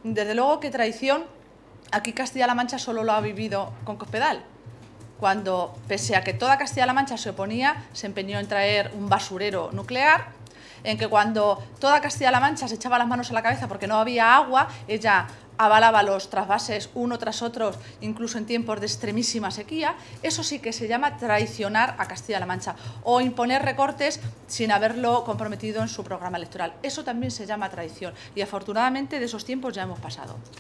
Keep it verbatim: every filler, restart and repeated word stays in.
Desde luego que traición, aquí Castilla-La Mancha solo lo ha vivido con Cospedal, cuando, pese a que toda Castilla-La Mancha se oponía, se empeñó en traer un basurero nuclear, en que cuando toda Castilla-La Mancha se echaba las manos a la cabeza porque no había agua, ella avalaba los trasvases uno tras otro, incluso en tiempos de extremísima sequía. Eso sí que se llama traicionar a Castilla-La Mancha, o imponer recortes sin haberlo comprometido en su programa electoral. Eso también se llama traición, y afortunadamente de esos tiempos ya hemos pasado.